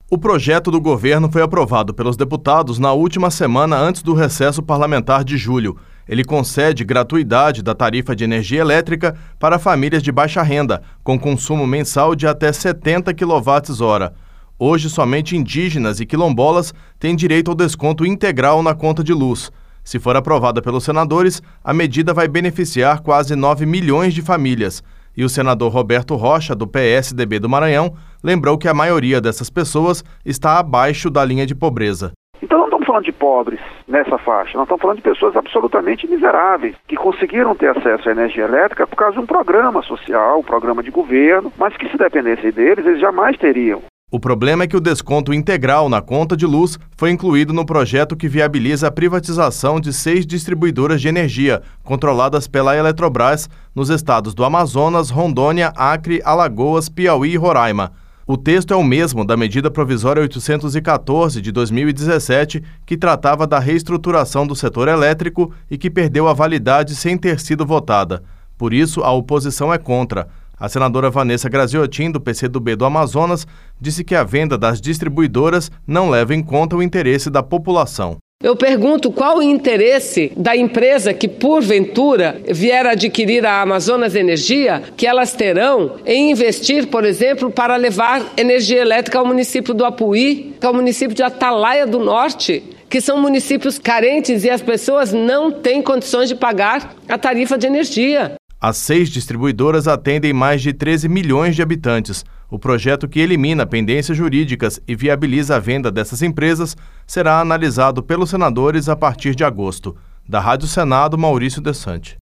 O projeto do governo foi aprovado pelos deputados na última semana antes do recesso parlamentar de julho. Ele concede gratuidade da tarifa de energia elétrica para famílias de baixa renda, com consumo mensal de até 70 kWh. Hoje, somente indígenas e quilombolas têm direito ao desconto integral na conta de luz. Se for aprovada pelos senadores, a medida vai beneficiar quase 9 milhões de famílias. E o senador Roberto Rocha, do PSDB do Maranhão, lembrou que a maioria dessas pessoas está abaixo da linha de pobreza. Então não estamos falando de pobres nessa faixa, nós estamos falando de pessoas absolutamente miseráveis, que conseguiram ter acesso à energia elétrica por causa de um programa social, um programa de governo, mas que se dependesse deles, eles jamais teriam. O problema é que o desconto integral na conta de luz foi incluído no projeto que viabiliza a privatização de 6 distribuidoras de energia, controladas pela Eletrobras, nos estados do Amazonas, Rondônia, Acre, Alagoas, Piauí e Roraima. O texto é o mesmo da medida provisória 814 de 2017, que tratava da reestruturação do setor elétrico e que perdeu a validade sem ter sido votada. Por isso, a oposição é contra. A senadora Vanessa Graziotin, do PCdoB do Amazonas, disse que a venda das distribuidoras não leva em conta o interesse da população. Eu pergunto qual o interesse da empresa que, porventura, vier adquirir a Amazonas Energia, que elas terão em investir, por exemplo, para levar energia elétrica ao município do Apuí, ao município de Atalaia do Norte, que são municípios carentes e as pessoas não têm condições de pagar a tarifa de energia. As 6 distribuidoras atendem mais de 13 milhões de habitantes. O projeto, que elimina pendências jurídicas e viabiliza a venda dessas empresas, será analisado pelos senadores a partir de agosto. Da Rádio Senado, Maurício Desante.